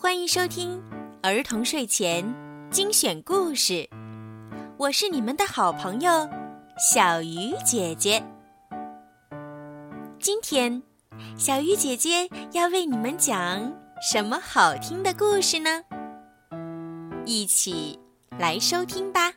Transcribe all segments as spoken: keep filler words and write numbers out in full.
欢迎收听儿童睡前精选故事，我是你们的好朋友小鱼姐姐。今天小鱼姐姐要为你们讲什么好听的故事呢？一起来收听吧。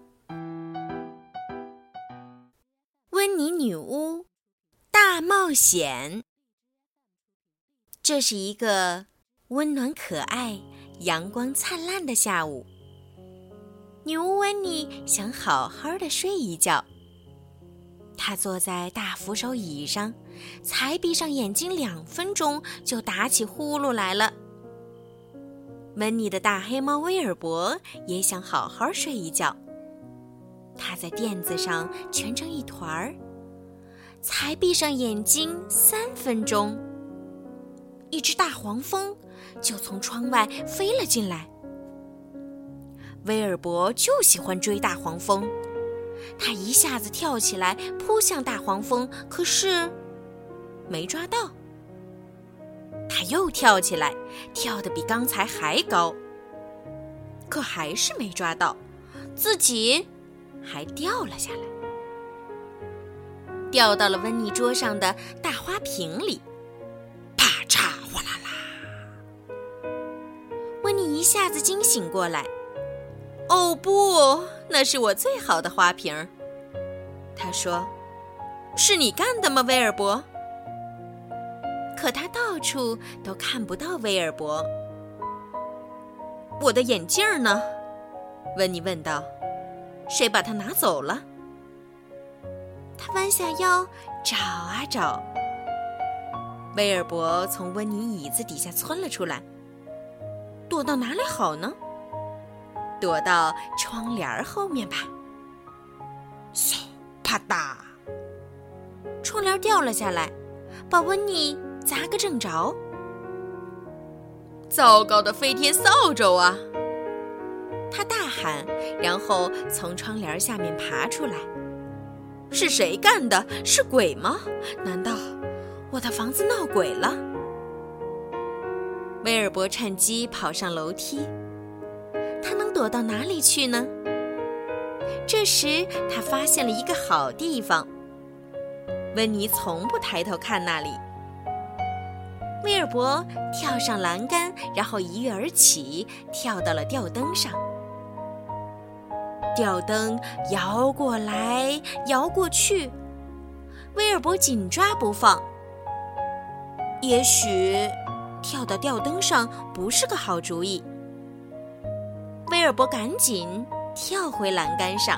温妮女巫大冒险。这是一个温暖可爱、阳光灿烂的下午，女巫温妮想好好的睡一觉。她坐在大扶手椅上，才闭上眼睛两分钟，就打起呼噜来了。温妮的大黑猫威尔伯也想好好睡一觉，他在垫子上蜷成一团儿，才闭上眼睛三分钟，一只大黄蜂就从窗外飞了进来。威尔伯就喜欢追大黄蜂，他一下子跳起来扑向大黄蜂，可是没抓到。他又跳起来，跳得比刚才还高，可还是没抓到，自己还掉了下来，掉到了温妮桌上的大花瓶里，啪嚓哗啦啦。温妮一下子惊醒过来，哦不，那是我最好的花瓶。他说，是你干的吗，威尔伯？可他到处都看不到威尔伯。我的眼镜呢？温妮问道。谁把它拿走了？他弯下腰找啊找。威尔伯从温妮椅子底下窜了出来。躲到哪里好呢？躲到窗帘后面吧。嗖，啪嗒，窗帘掉了下来，把温妮砸个正着。糟糕的飞天扫帚啊！他大喊，然后从窗帘下面爬出来。是谁干的？是鬼吗？难道我的房子闹鬼了？威尔伯趁机跑上楼梯，他能躲到哪里去呢？这时他发现了一个好地方，温妮从不抬头看那里。威尔伯跳上栏杆，然后一跃而起，跳到了吊灯上。吊灯摇过来摇过去，威尔伯紧抓不放。也许跳到吊灯上不是个好主意。威尔伯赶紧跳回栏杆上。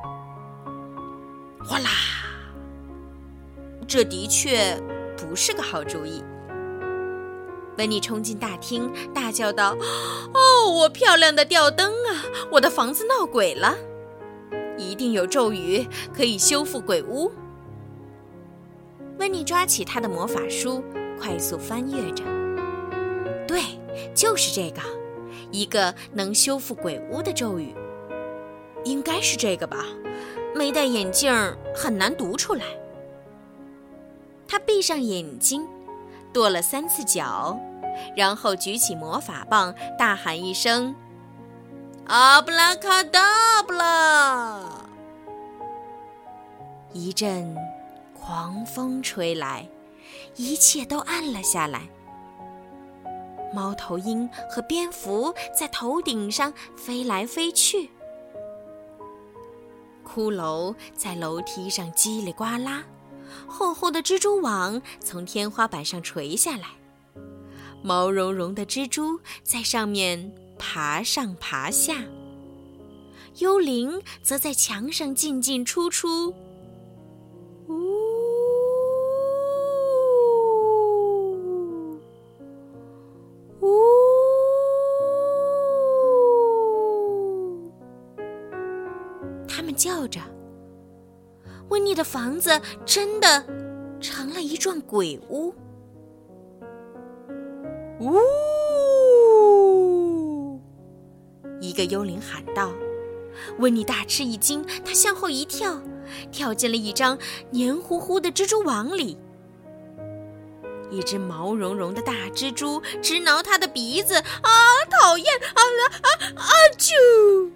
哗啦！这的确不是个好主意。温妮冲进大厅，大叫道：哦，我漂亮的吊灯啊，我的房子闹鬼了，一定有咒语可以修复鬼屋。温妮抓起她的魔法书，快速翻阅着。对，就是这个，一个能修复鬼屋的咒语。应该是这个吧，没戴眼镜很难读出来。她闭上眼睛，跺了三次脚，然后举起魔法棒，大喊一声：阿布拉卡达布拉！一阵狂风吹来，一切都暗了下来。猫头鹰和蝙蝠在头顶上飞来飞去，骷髅在楼梯上叽里呱啦，厚厚的蜘蛛网从天花板上垂下来，毛茸茸的蜘蛛在上面爬上爬下，幽灵则在墙上进进出出。呜呜，他们叫着。温妮的房子真的成了一幢鬼屋。呜！一个幽灵喊道。温妮大吃一惊，她向后一跳，跳进了一张黏糊糊的蜘蛛网里。 一只毛茸茸的大蜘蛛直挠他的鼻子，啊，讨厌！啊啊啊！啾！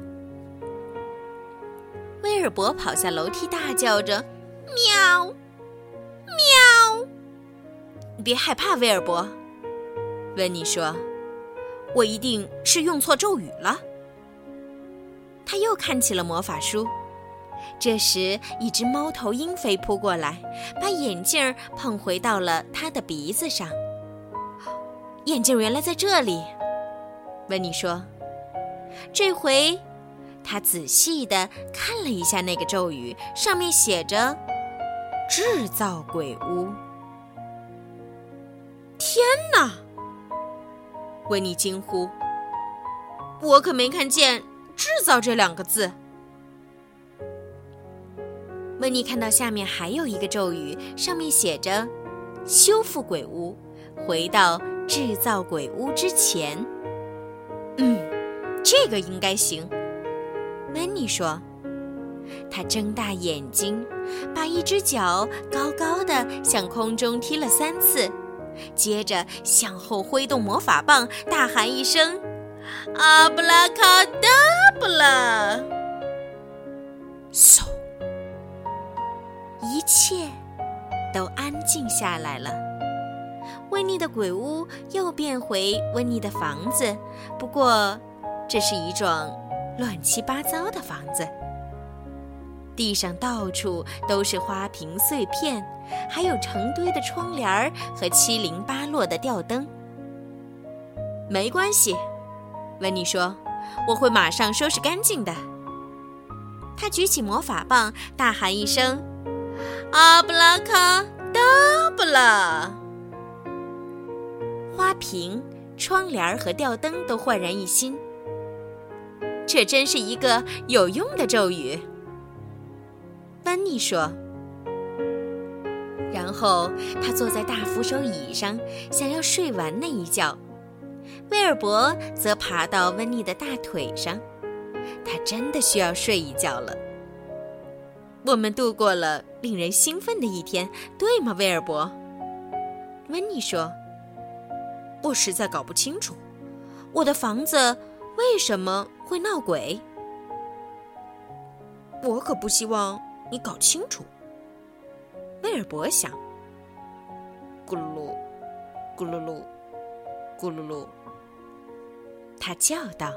威尔伯跑下楼梯，大叫着：“喵，喵！”别害怕，威尔伯，温妮说：“我一定是用错咒语了。”他又看起了魔法书。这时，一只猫头鹰飞扑过来，把眼镜碰回到了他的鼻子上。眼镜原来在这里，温妮说。这回，他仔细地看了一下那个咒语，上面写着“制造鬼屋”。天哪！温妮惊呼：“我可没看见‘制造’这两个字。”温妮看到下面还有一个咒语，上面写着“修复鬼屋，回到制造鬼屋之前”。嗯，这个应该行，温妮说。她睁大眼睛，把一只脚高高的向空中踢了三次，接着向后挥动魔法棒，大喊一声：“阿布拉卡达布拉！”嗖！一切都安静下来了。温妮的鬼屋又变回温妮的房子，不过这是一幢乱七八糟的房子。地上到处都是花瓶碎片，还有成堆的窗帘和七零八落的吊灯。没关系，温妮说，我会马上收拾干净的。他举起魔法棒，大喊一声：“阿布拉卡达布拉！”花瓶、窗帘和吊灯都焕然一新。这真是一个有用的咒语，温妮说。然后他坐在大扶手椅上，想要睡完那一觉。威尔伯则爬到温妮的大腿上，他真的需要睡一觉了。我们度过了令人兴奋的一天，对吗，威尔伯？温妮说。我实在搞不清楚，我的房子为什么会闹鬼？我可不希望你搞清楚，威尔伯想。咕噜噜，咕噜噜，咕噜噜，他叫道。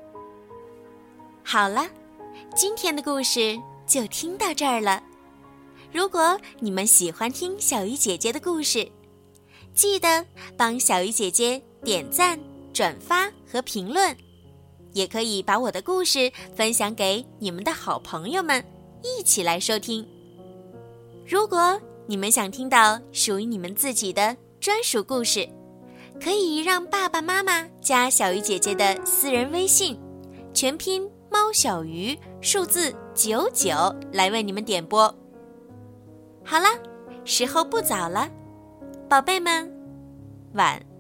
好了，今天的故事就听到这儿了。如果你们喜欢听小鱼姐姐的故事，记得帮小鱼姐姐点赞、转发和评论，也可以把我的故事分享给你们的好朋友们，一起来收听。如果你们想听到属于你们自己的专属故事，可以让爸爸妈妈加小鱼姐姐的私人微信，全拼猫小鱼数字九九来为你们点播。好了，时候不早了，宝贝们，晚